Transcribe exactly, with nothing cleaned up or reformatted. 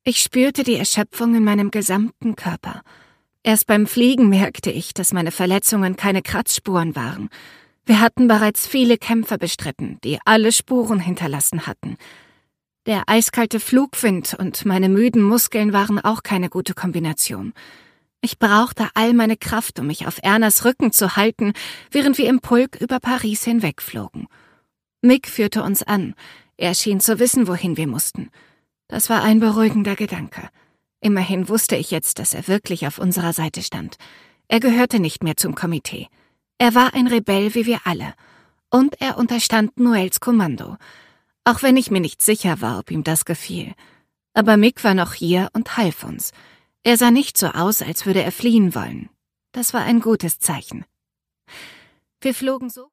Ich spürte die Erschöpfung in meinem gesamten Körper. Erst beim Fliegen merkte ich, dass meine Verletzungen keine Kratzspuren waren. Wir hatten bereits viele Kämpfe bestritten, die alle Spuren hinterlassen hatten. Der eiskalte Flugwind und meine müden Muskeln waren auch keine gute Kombination. Ich brauchte all meine Kraft, um mich auf Ernas Rücken zu halten, während wir im Pulk über Paris hinwegflogen. Mick führte uns an. Er schien zu wissen, wohin wir mussten. Das war ein beruhigender Gedanke. Immerhin wusste ich jetzt, dass er wirklich auf unserer Seite stand. Er gehörte nicht mehr zum Komitee. Er war ein Rebell wie wir alle. Und er unterstand Noëls Kommando. Auch wenn ich mir nicht sicher war, ob ihm das gefiel. Aber Mick war noch hier und half uns. Er sah nicht so aus, als würde er fliehen wollen. Das war ein gutes Zeichen. Wir flogen so